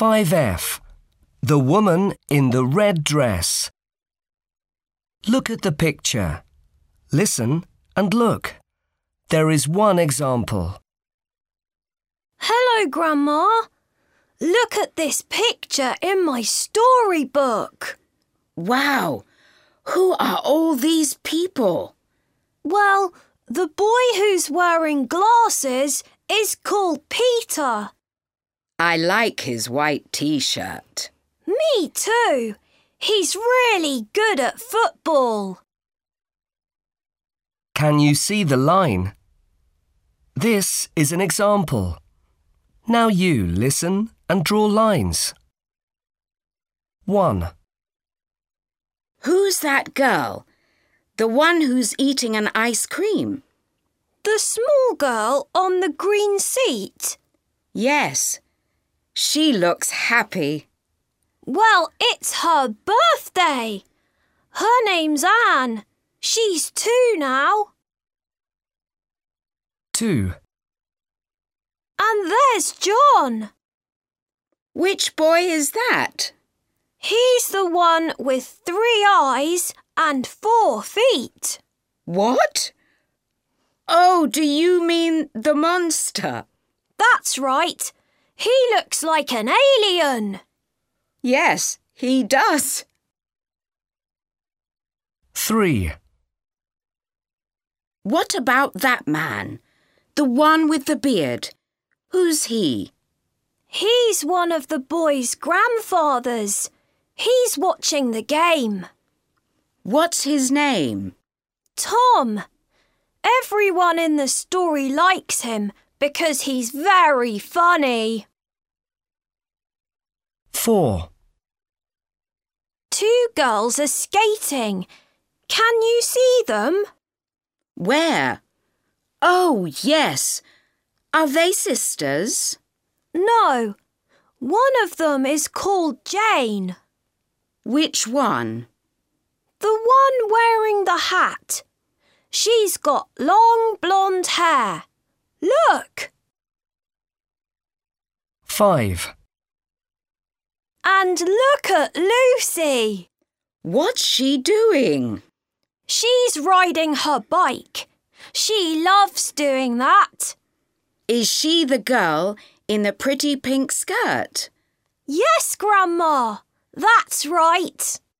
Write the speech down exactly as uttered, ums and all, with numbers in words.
five F. The woman in the red dress. Look at the picture. Listen and look. There is one example. Hello, Grandma. Look at this picture in my storybook. Wow! Who are all these people? Well, the boy who's wearing glasses is called Peter. I like his white t-shirt. Me too. He's really good at football. Can you see the line? This is an example. Now you listen and draw lines. one. Who's that girl? The one who's eating an ice cream? The small girl on the green seat? Yes. She looks happy. Well, it's her birthday. Her name's Anne. She's two now. two. And there's John. Which boy is that? He's the one with three eyes and four feet. What? Oh, do you mean the monster? That's right. He looks like an alien. Yes, he does. three. What about that man? The one with the beard. Who's he? He's one of the boys' grandfathers. He's watching the game. What's his name? Tom. Everyone in the story likes him because he's very funny. four. Two girls are skating. Can you see them? Where? Oh, yes. Are they sisters? No. One of them is called Jane. Which one? The one wearing the hat. She's got long blonde hair. Look! five. And look at Lucy. What's she doing? She's riding her bike. She loves doing that. Is she the girl in the pretty pink skirt? Yes, Grandma. That's right.